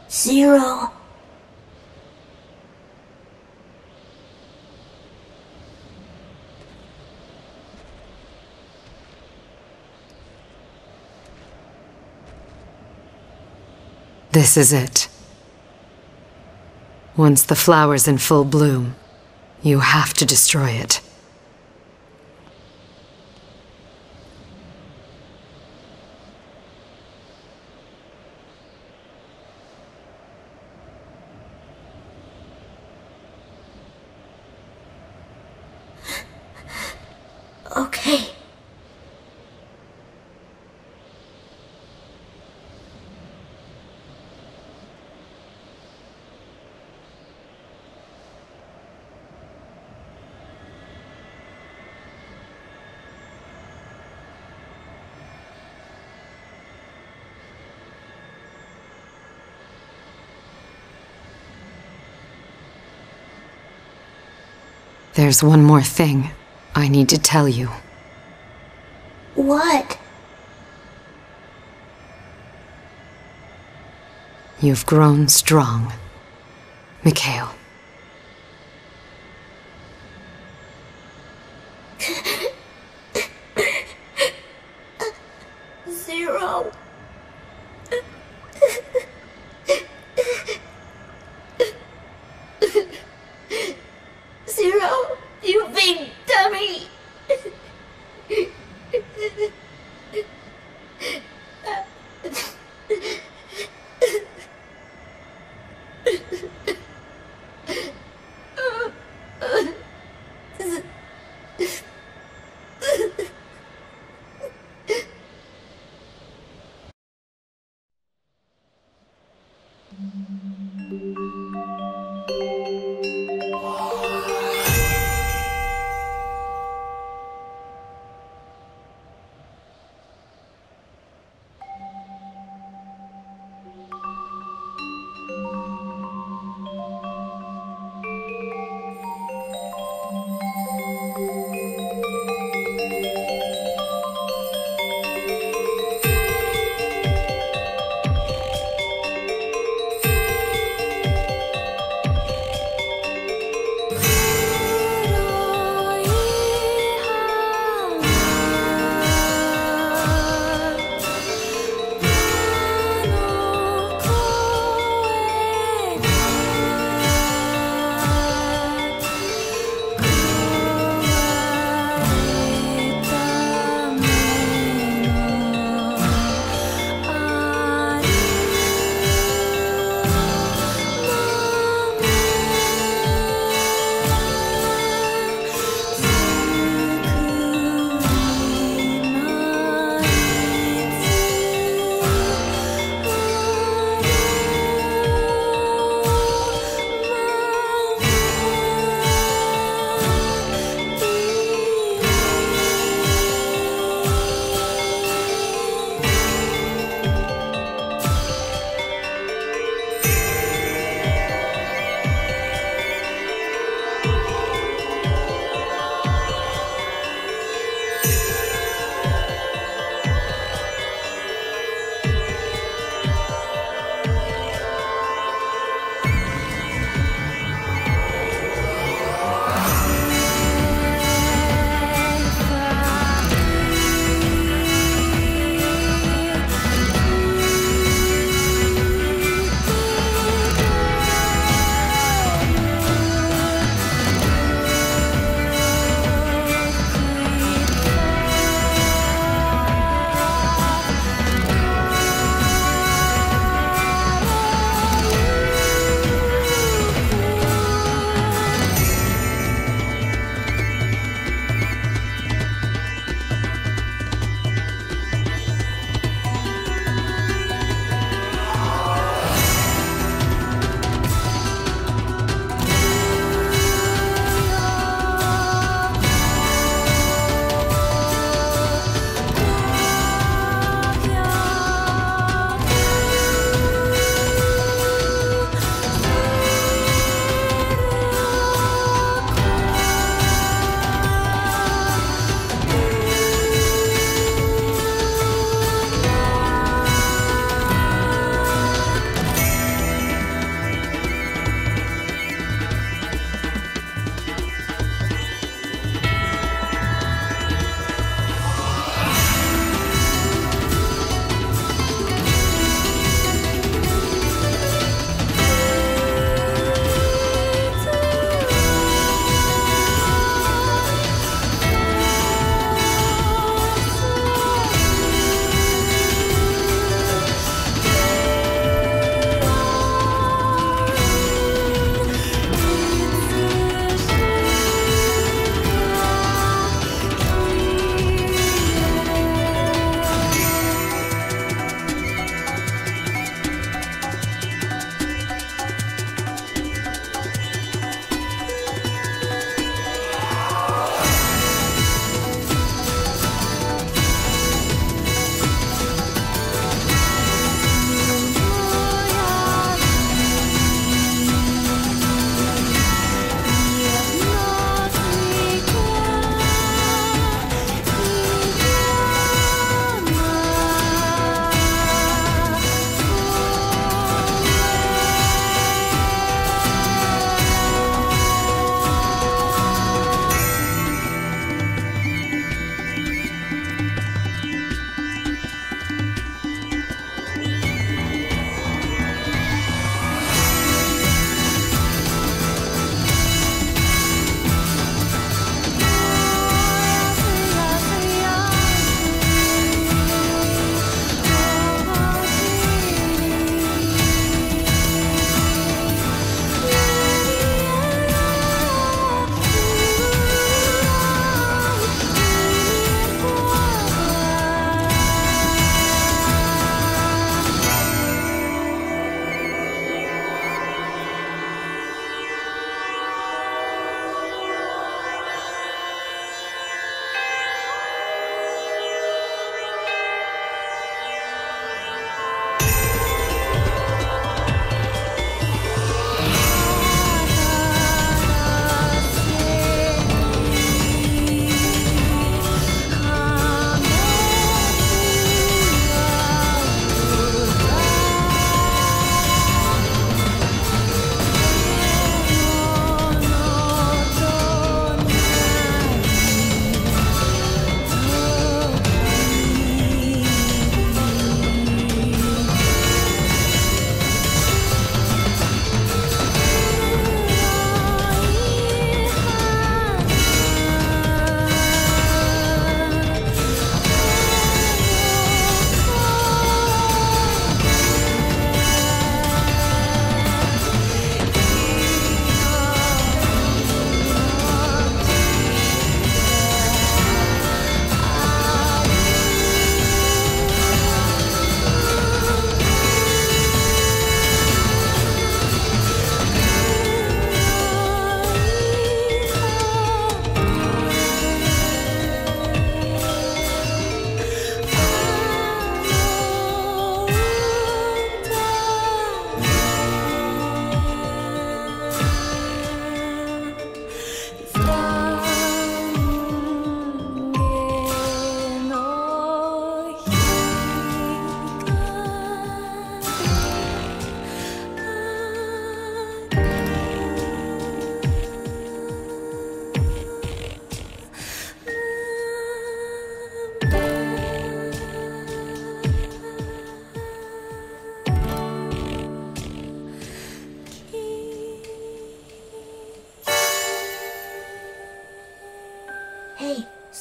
Zero. This is it. Once the flower's in full bloom, you have to destroy it. Okay. There's one more thing I need to tell you. What? You've grown strong, Mikhail. Zero. Zero, you big dummy.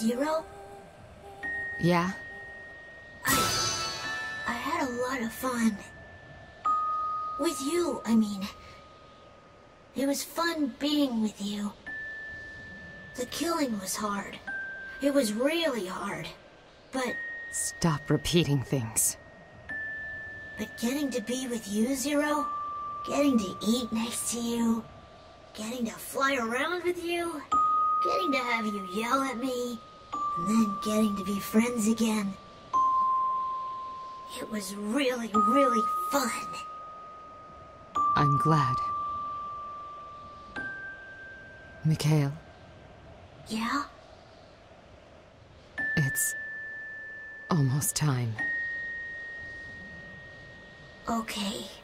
Zero? Yeah? I had a lot of fun. With you, I mean. It was fun being with you. The killing was hard. It was really hard. But Stop repeating things. getting to be with you, Zero, getting to eat next to you, getting to fly around with you, getting to have you yell at me, and then getting to be friends again. It was really, really fun. I'm glad. Mikhail, Yeah? it's almost time. Okay.